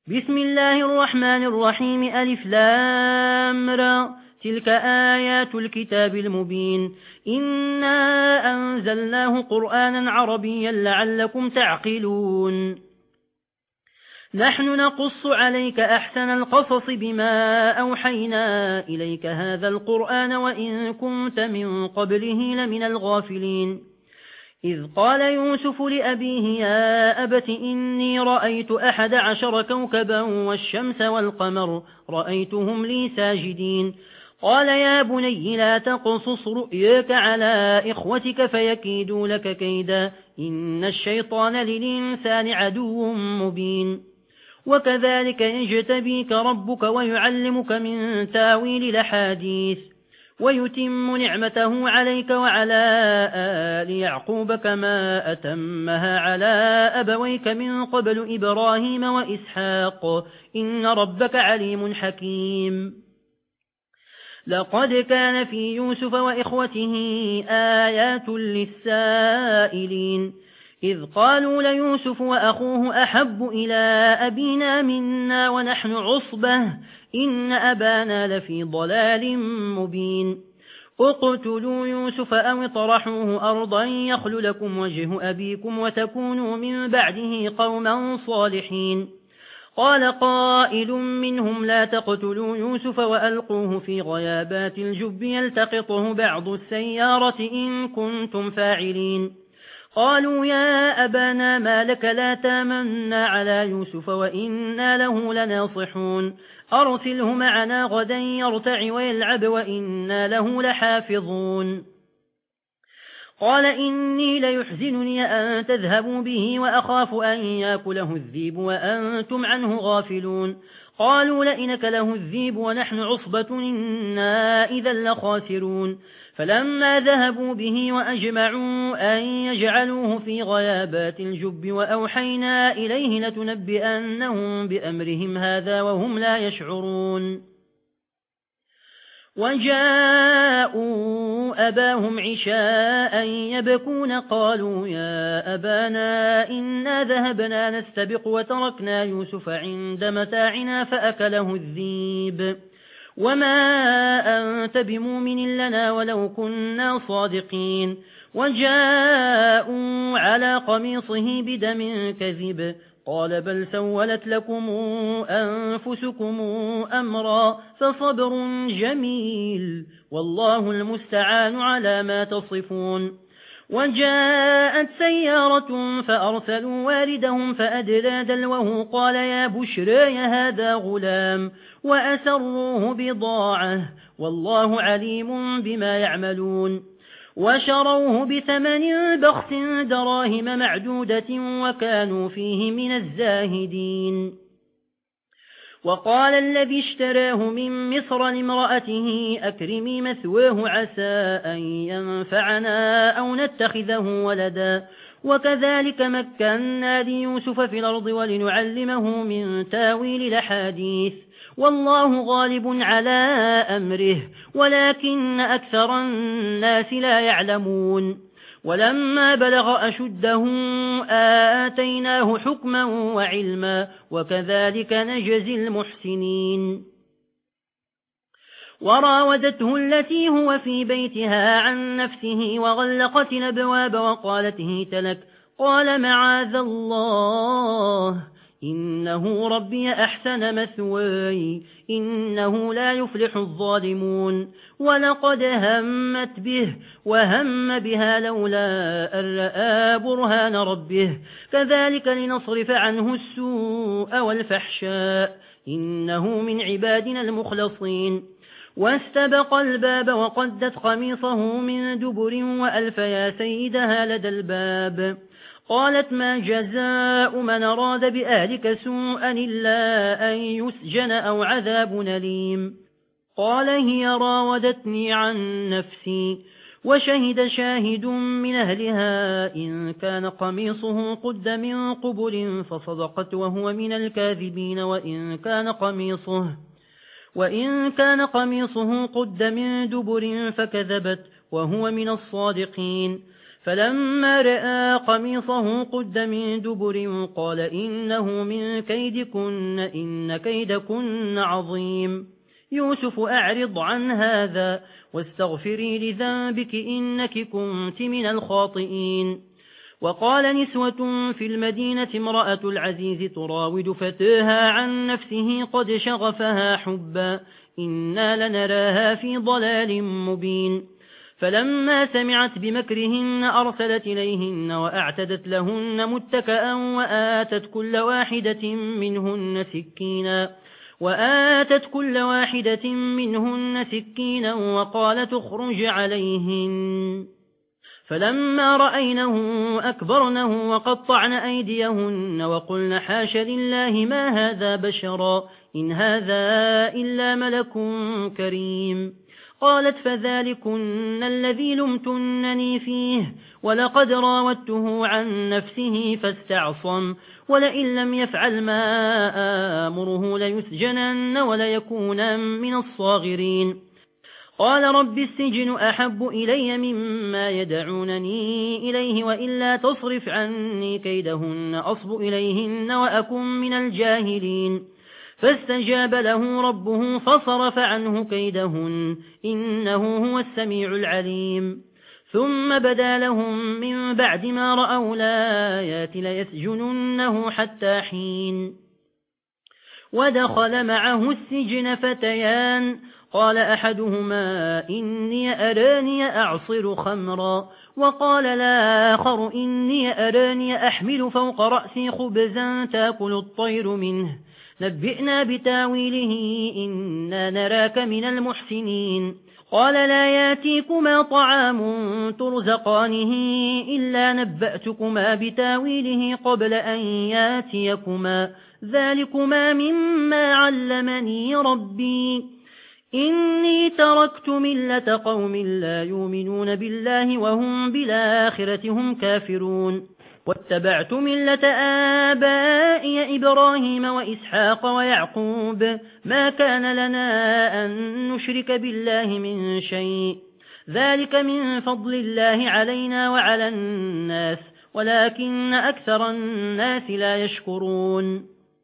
بسم الله الرحمن الرحيم ألف لام را تلك آيات الكتاب المبين إنا أنزلناه قرآنا عربيا لعلكم تعقلون نحن نقص عليك أحسن القصص بما أوحينا إليك هذا القرآن وإن كنت من قبله لمن الغافلين إذ قال يوسف لأبيه يا أبت إني رأيت 11 كوكبا والشمس والقمر رأيتهم لي ساجدين قال يا بني لا تقصص رؤياك على إخوتك فيكيدوا لك كيدا إن الشيطان للإنسان عدو مبين وكذلك يجتبيك ربك ويعلمك من تاويل الأحاديث ويتم نعمته عليك وعلى آل يعقوب كما أتمها على أبويك من قبل إبراهيم وإسحاق إن ربك عليم حكيم لقد كان في يوسف وإخوته آيات للسائلين إذ قالوا ليوسف وأخوه أحب إلى أبينا منا ونحن عصبة إن أبانا لفي ضلال مبين اقتلوا يوسف أو اطرحوه أرضا يخل لكم وجه أبيكم وتكونوا من بعده قوما صالحين قال قائل منهم لا تقتلوا يوسف وألقوه في غيابات الجب يلتقطه بعض السيارة إن كنتم فاعلين قالوا يا أبانا ما لك لا تامنا على يوسف وإنا له لناصحون أرسله معنا غدا يرتع ويلعب وإنا له لحافظون قال إني ليحزنني أن تذهبوا به وأخاف أن يأكله الذيب وأنتم عنه غافلون قالوا لئنك له الذيب ونحن عصبة إنا إذا لخاسرون فلما ذهبوا به وأجمعوا أن يجعلوه في غيابات الجب وأوحينا إليه لتنبئنهم بأمرهم هذا وهم لا يشعرون وجاءوا أباهم عشاء يبكون قالوا يا أبانا إنا ذهبنا نستبق وتركنا يوسف عند متاعنا فأكله الذيب وما أنت بمؤمن لنا ولو كنا صادقين وجاءوا على قميصه بدم كذب قال بل سولت لكم أنفسكم أمرا فصبر جميل والله المستعان على ما تصفون وجاءت سيارة فأرسلوا واردهم فأدلى دلوه قال يا بشرى هذا غلام وأسروه بضاعة والله عليم بما يعملون وشروه بثمن بخس دراهم معدودة وكانوا فيه من الزاهدين وقال الذي اشتراه من مصر لامرأته أكرمي مثواه عسى أن ينفعنا أو نتخذه ولدا وكذلك مكنا ليوسف في الأرض ولنعلمه من تاويل الأحاديث والله غالب على أمره ولكن أكثر الناس لا يعلمون ولما بلغ أشده آتيناه حكما وعلما وكذلك نجزي المحسنين وراودته التي هو في بيتها عن نفسه وغلقت الأبواب وقالت هيت لك قال معاذ الله إنه ربي أحسن مثواي إنه لا يفلح الظالمون ولقد همت به وهم بها لولا أن رأى برهان ربه كذلك لنصرف عنه السوء والفحشاء إنه من عبادنا المخلصين واستبق الباب وقدت قميصه من دبر وألف يا سيدها لدى الباب قالت ما جزاء من أراد بأهلك سوءا إلا أن يسجن أو عذاب أليم قال هي راودتني عن نفسي وشهد شاهد من أهلها إن كان قميصه قد من قبل فصدقت وهو من الكاذبين وإن كان قميصه قد من دبر فكذبت وهو من الصادقين فلما رأى قميصه قد من دبر قال إنه من كيدكن إن كيدكن عظيم. يوسف أعرض عن هذا واستغفري لذنبك إنك كنت من الخاطئين. وقال نسوة في المدينة امرأة العزيز تراود فتاها عن نفسه قد شغفها حبا إنا لنراها في ضلال مبين. فلما سمعت بمكرهن أرسلت إليهن وأعتدت لهن متكأ وآتت كل واحدة منهن سكينا وقالت اخرج عليهن. فلما رأينه أكبرنه وقطعن أيديهن وقلن حاش لله ما هذا بشرا إن هذا إلا ملك كريم. قالت فذلكن الذي لمتنني فيه ولقد راودته عن نفسه فاستعصم ولئن لم يفعل ما آمره ليسجنن وليكون من الصاغرين. قال رب السجن أحب إلي مما يدعونني إليه وإلا تصرف عني كيدهن أصب إليهن وأكن من الجاهلين. فاستجاب له ربه فصرف عنه كيدهن إنه هو السميع العليم. ثم بدا لهم من بعد ما رأوا الآيات ليسجننه حتى حين. ودخل معه السجن فتيان قال أحدهما إني أراني أعصر خمرا وقال الآخر إني أراني أحمل فوق رأسي خبزا تأكل الطير منه نبئنا بتاويله إنا نراك من المحسنين. قال لا ياتيكما طعام ترزقانه إلا نبأتكما بتاويله قبل أن ياتيكما ذلكما مما علمني ربي إني تركت ملة قوم لا يؤمنون بالله وهم بالآخرة هم كافرون واتبعت ملة آبائي إبراهيم وإسحاق ويعقوب ما كان لنا أن نشرك بالله من شيء ذلك من فضل الله علينا وعلى الناس ولكن أكثر الناس لا يشكرون.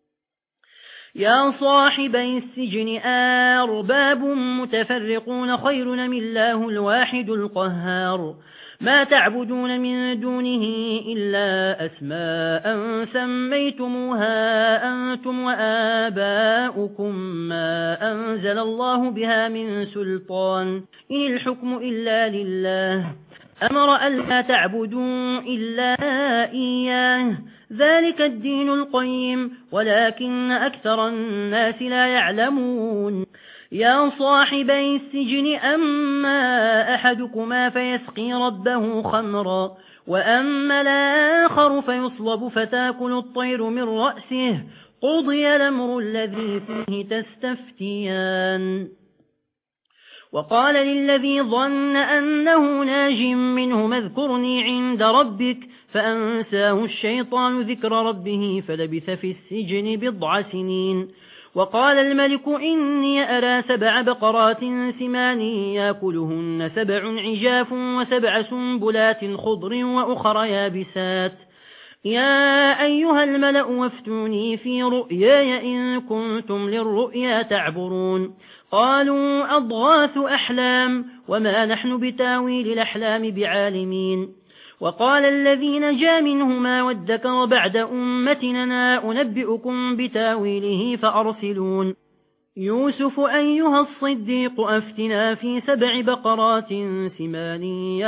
يا صاحبي السجن أرباب متفرقون خير من الله الواحد القهار ما تعبدون من دونه إلا أسماء سميتموها أنتم وآباؤكم ما أنزل الله بها من سلطان إن الحكم إلا لله أمر ألا تعبدوا إلا إياه ذلك الدين القيم ولكن أكثر الناس لا يعلمون. يا صاحبي السجن أما أحدكما فيسقي ربه خمرا وأما الآخر فيصلب فتاكل الطير من رأسه قضي الأمر الذي فيه تستفتيان. وقال للذي ظن أنه ناج منه اذكرني عند ربك فأنساه الشيطان ذكر ربه فلبث في السجن 9 سنين. وقال الملك إني أرى 7 بقرات سمان يأكلهن 7 عجاف و7 سنبلات خضر وأخر يابسات يا أيها الملأ وافتوني في رؤياي إن كنتم للرؤيا تعبرون. قالوا أضغاث أحلام وما نحن بتاويل الأحلام بعالمين. وقال الذي نجا منهما وادكر بعد أمتنا أنبئكم بتاويله فأرسلون. يوسف أيها الصديق أفتنا في 7 بقرات سمان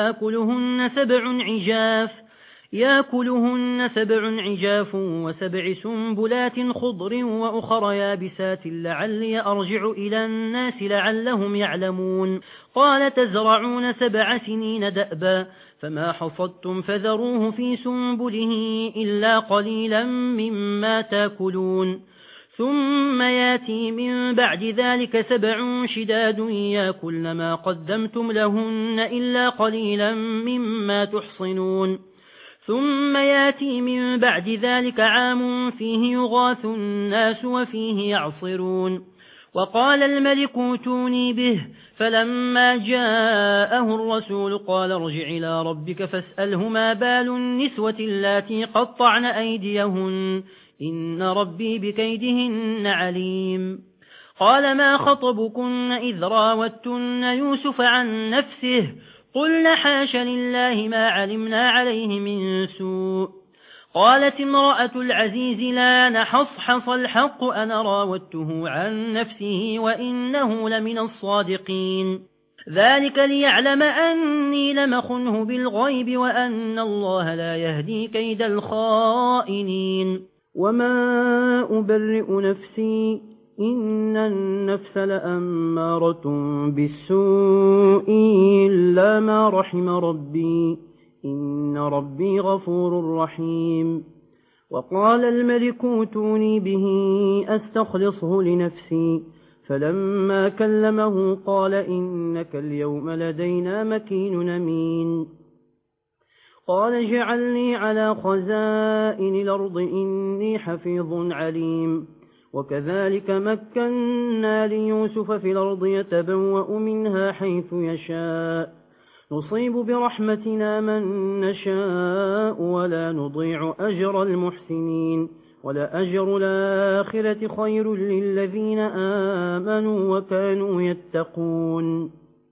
يأكلهن 7 عجاف و7 سنبلات خضر وأخر يابسات لعلي أرجع إلى الناس لعلهم يعلمون. قال تزرعون 7 سنين دأبا فما حصدتم فذروه في سنبله إلا قليلا مما تأكلون. ثم ياتي من بعد ذلك 7 شداد يأكلن ما قدمتم لهن إلا قليلا مما تحصنون. ثم ياتي من بعد ذلك عام فيه يغاث الناس وفيه يعصرون. وقال الملك اوتوني به. فلما جاءه الرسول قال ارجع إلى ربك فاسأله ما بال النسوة اللاتي قطعن أيديهن إن ربي بكيدهن عليم. قال ما خطبكن إذ راوتن يوسف عن نفسه قلن حاش لله ما علمنا عليه من سوء. قالت امرأة العزيز لا نحصحص الحق أنا راودته عن نفسه وإنه لمن الصادقين. ذلك ليعلم أني لم أخنه بالغيب وأن الله لا يهدي كيد الخائنين. وما أبرئ نفسي إن النفس لأمارة بالسوء إلا ما رحم ربي إن ربي غفور رحيم. وقال الملك اوتوني به أستخلصه لنفسي. فلما كلمه قال إنك اليوم لدينا مكين أمين. قال اجعلني على خزائن الأرض إني حفيظ عليم. وكذلك مكنا ليوسف في الأرض يتبوأ منها حيث يشاء نصيب برحمتنا من نشاء ولا نضيع أجر المحسنين ولأجر الآخرة خير للذين آمنوا وكانوا يتقون.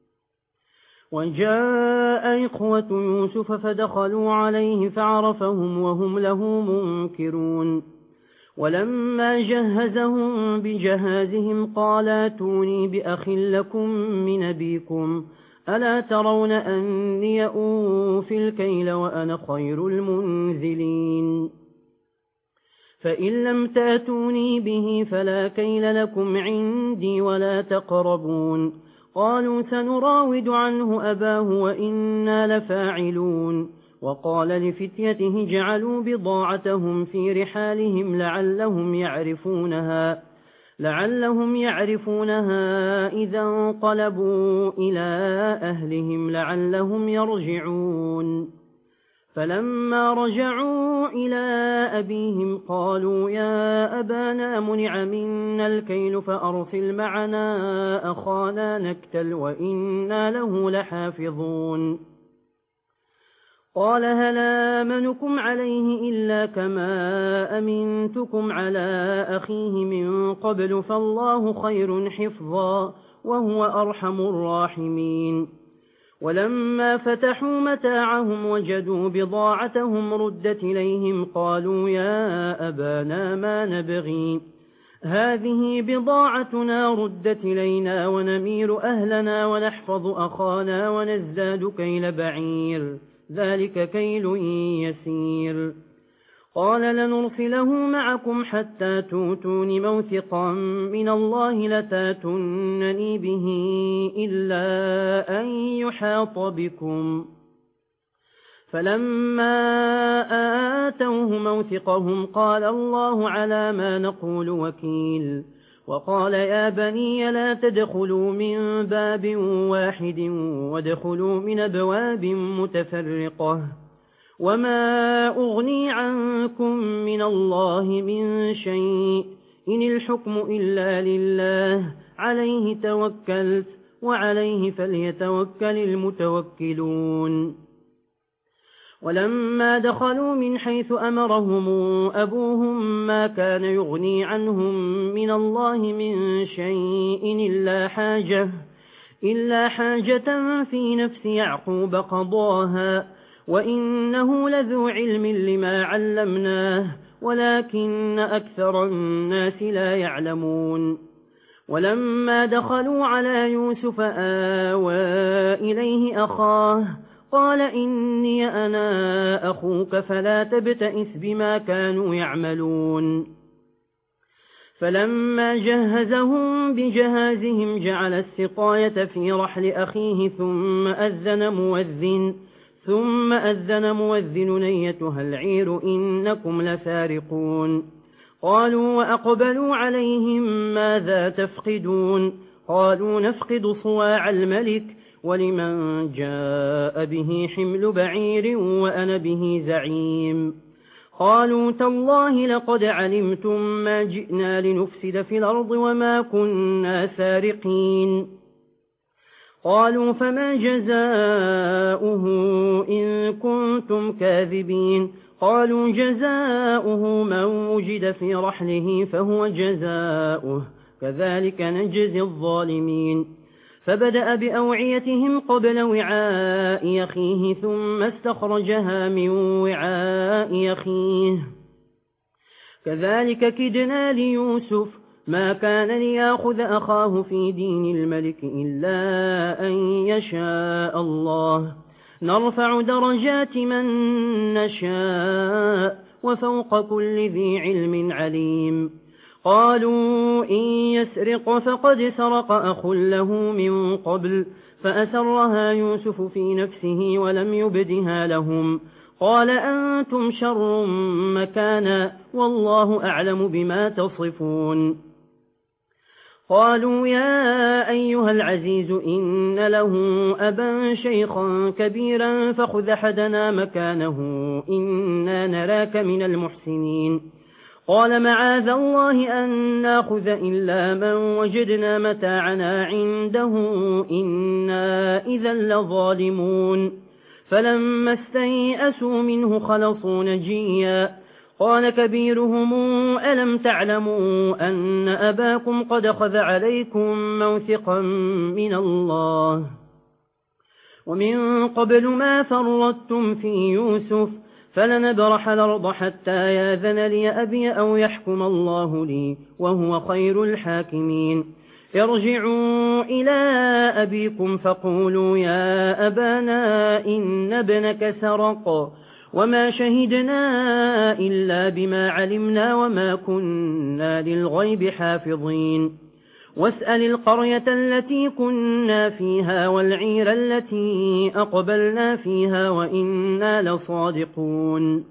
وجاء إخوة يوسف فدخلوا عليه فعرفهم وهم له منكرون. ولما جهزهم بجهازهم قال ائتوني بأخ لكم من أبيكم ألا ترون أني أوفي الكيل وأنا خير المنزلين. فإن لم تأتوني به فلا كيل لكم عندي ولا تقربون. قالوا سنراود عنه أباه وإنا لفاعلون. وقال لفتيته جعلوا بضاعتهم في رحالهم لعلهم يعرفونها إذا انقلبوا إلى أهلهم لعلهم يرجعون. فلما رجعوا إلى أبيهم قالوا يا أبانا منع منا الكيل فأرسل معنا أخانا نكتل وإنا له لحافظون. قال هل آمنكم عليه إلا كما أمنتكم على أخيه من قبل فالله خير حفظا وهو أرحم الراحمين. ولما فتحوا متاعهم وجدوا بضاعتهم ردت إليهم قالوا يا أبانا ما نبغي هذه بضاعتنا ردت إلينا ونمير أهلنا ونحفظ أخانا ونزداد كيل بعير ذلك كيل يسير. قال لنرسله معكم حتى توتون موثقا من الله لتاتونني به إلا أن يحاط بكم. فلما آتوه موثقهم قال الله على ما نقول وكيل. وقال يا بني لا تدخلوا من باب واحد وادخلوا من أبواب متفرقة وما أغني عنكم من الله من شيء إن الحكم إلا لله عليه توكلت وعليه فليتوكل المتوكلون. ولما دخلوا من حيث أمرهم أبوهم ما كان يغني عنهم من الله من شيء إلا حاجة في نفس يعقوب قضاها وإنه لذو علم لما علمناه ولكن أكثر الناس لا يعلمون. ولما دخلوا على يوسف آوى إليه أخاه قال إني أنا أخوك فلا تبتئس بما كانوا يعملون. فلما جهزهم بجهازهم جعل السقاية في رحل أخيه ثم أذن مؤذن أيتها العير إنكم لسارقون. قالوا وأقبلوا عليهم ماذا تفقدون قالوا نفقد صواع الملك ولمن جاء به حمل بعير وأنا به زعيم. قالوا تالله لقد علمتم ما جئنا لنفسد في الأرض وما كنا سارقين. قالوا فما جزاؤه إن كنتم كاذبين. قالوا جزاؤه من وجد في رحله فهو جزاؤه كذلك نجزي الظالمين. فبدأ بأوعيتهم قبل وعاء أخيه ثم استخرجها من وعاء أخيه كذلك كدنا ليوسف ما كان ليأخذ أخاه في دين الملك إلا أن يشاء الله نرفع درجات من نشاء وفوق كل ذي علم عليم. قالوا إن يسرق فقد سرق أخ له من قبل فأسرها يوسف في نفسه ولم يبدها لهم. قال أنتم شر مكانا والله أعلم بما تصفون. قالوا يا أيها العزيز إن له أبا شيخا كبيرا فخذ أحدنا مكانه إنا نراك من المحسنين. قال معاذ الله أن ناخذ إلا من وجدنا متاعنا عنده إنا إذا لظالمون. فلما استيئسوا منه خلصوا نجيا. قال كبيرهم ألم تعلموا أن أباكم قد أخذ عليكم موثقا من الله ومن قبل ما فرطتم في يوسف فلنبرح الأرض حتى ياذن لي أبي أو يحكم الله لي وهو خير الحاكمين. ارجعوا إلى أبيكم فقولوا يا أبانا إن ابنك سرق وما شهدنا إلا بما علمنا وما كنا للغيب حافظين. واسأل القرية التي كنا فيها والعير التي أقبلنا فيها وإنا لصادقون.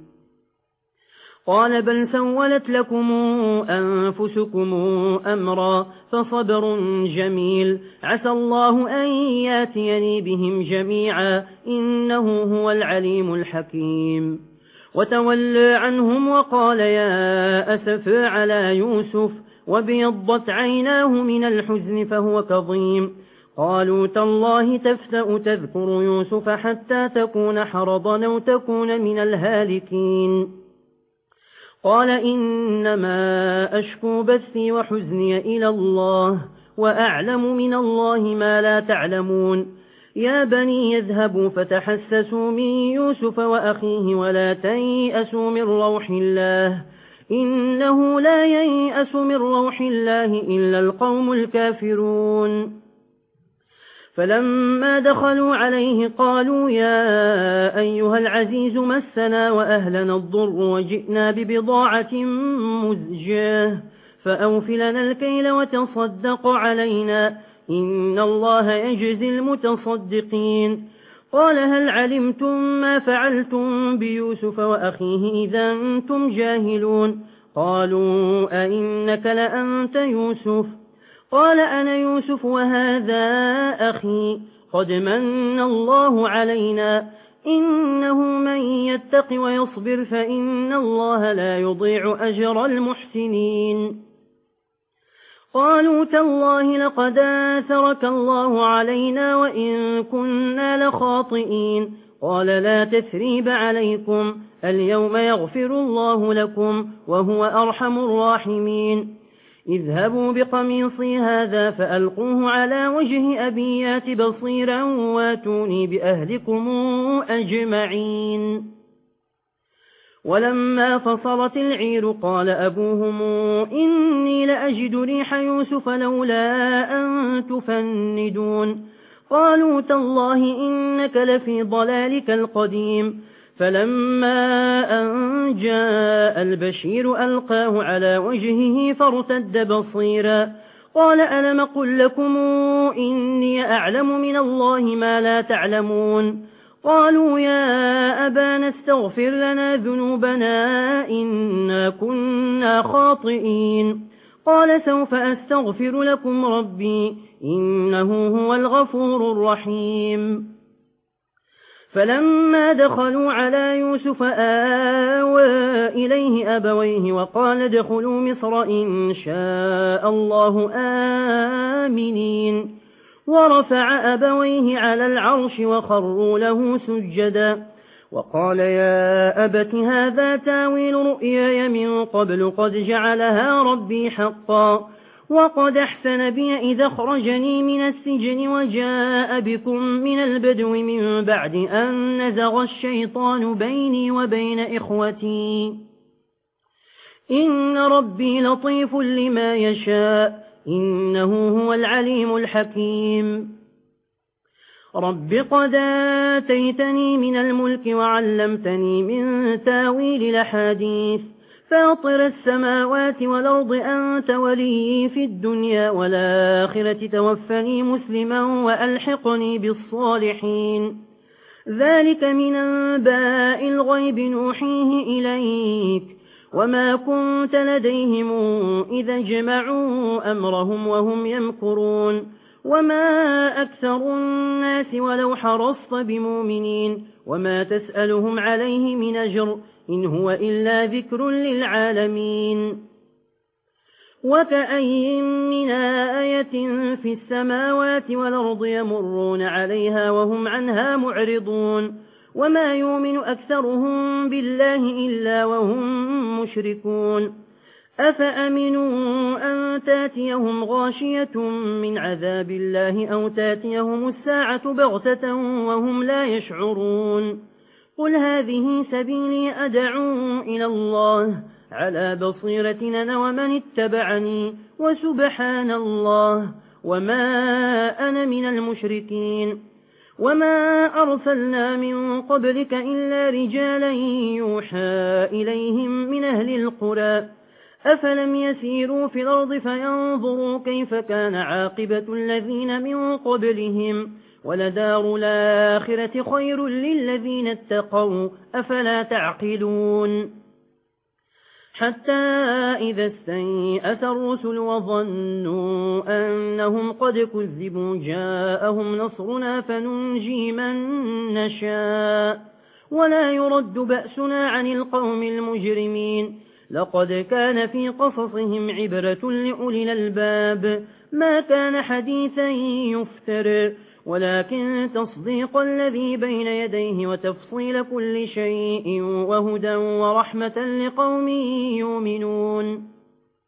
قال بل سولت لكم أنفسكم أمرا فصبر جميل عسى الله أن ياتيني بهم جميعا إنه هو العليم الحكيم. وتولى عنهم وقال يا أسف على يوسف وبيضت عيناه من الحزن فهو كظيم. قالوا تالله تفتأ تذكر يوسف حتى تكون حرضا أو تكون من الهالكين. قال إنما أشكو بثي وحزني إلى الله وأعلم من الله ما لا تعلمون. يا بني يذهبوا فتحسسوا من يوسف وأخيه ولا تيأسوا من روح الله إنه لا ييأس من روح الله إلا القوم الكافرون. فلما دخلوا عليه قالوا يا أيها العزيز مسنا وأهلنا الضر وجئنا ببضاعة مزجاة فأوفلنا الكيل وتصدق علينا إن الله يجزي المتصدقين. قال هل علمتم ما فعلتم بيوسف وأخيه إذا أنتم جاهلون. قالوا أئنك لأنت يوسف. قال أنا يوسف وهذا أخي قد من الله علينا إنه من يتق ويصبر فإن الله لا يضيع أجر المحسنين. قالوا تالله لقد آثرك الله علينا وإن كنا لخاطئين. قال لا تثريب عليكم اليوم يغفر الله لكم وهو أرحم الراحمين. اذهبوا بقميصي هذا فألقوه على وجه أبي يات بصيرا واتوني بأهلكم أجمعين. ولما فصلت العير قال أبوهم إني لأجد ريح يوسف لولا أن تفندون. قالوا تالله إنك لفي ضلالك القديم. فلما أن جاء البشير ألقاه على وجهه فارتد بصيرا. قال ألم قل لكم إني أعلم من الله ما لا تعلمون. قالوا يا أبانا استغفر لنا ذنوبنا إنا كنا خاطئين. قال سوف أستغفر لكم ربي إنه هو الغفور الرحيم. فلما دخلوا على يوسف آوى إليه أبويه وقال ادخلوا مصر إن شاء الله آمنين ورفع أبويه على العرش وخروا له سجدا وقال يا أبت هذا تاويل رؤياي من قبل قد جعلها ربي حقا وقد أحسن بي إذا أخرجني من السجن وجاء بكم من البدو من بعد أن نزغ الشيطان بيني وبين إخوتي إن ربي لطيف لما يشاء إنه هو العليم الحكيم رب قد آتيتني من الملك وعلمتني من تاويل الأحاديث فاطر السماوات والأرض أنت ولي في الدنيا والآخرة توفني مسلما وألحقني بالصالحين ذلك من أنباء الغيب نوحيه إليك وما كنت لديهم إذا جمعوا أمرهم وهم يمكرون وما أكثر الناس ولو حرصت بمؤمنين وما تسألهم عليه من أجر إن هو إلا ذكر للعالمين وكأي من آية في السماوات والأرض يمرون عليها وهم عنها معرضون وما يؤمن أكثرهم بالله إلا وهم مشركون أفأمنوا أن تاتيهم غاشية من عذاب الله أو تاتيهم الساعة بغتة وهم لا يشعرون قل هذه سبيلي أدعو إلى الله على بصيرتنا ومن اتبعني وسبحان الله وما أنا من المشركين وما أرسلنا من قبلك إلا رجالا يوحى إليهم من أهل القرى أفلم يسيروا في الأرض فينظروا كيف كان عاقبة الذين من قبلهم ولدار الآخرة خير للذين اتقوا أفلا تعقلون حتى إذا استيأس الرسل وظنوا أنهم قد كذبوا جاءهم نصرنا فننجي من نشاء ولا يرد بأسنا عن القوم المجرمين لقد كان في قصصهم عبرة لأولي الألباب ما كان حديثا يفتر ولكن تصديق الذي بين يديه وتفصيل كل شيء وهدى ورحمة لقوم يؤمنون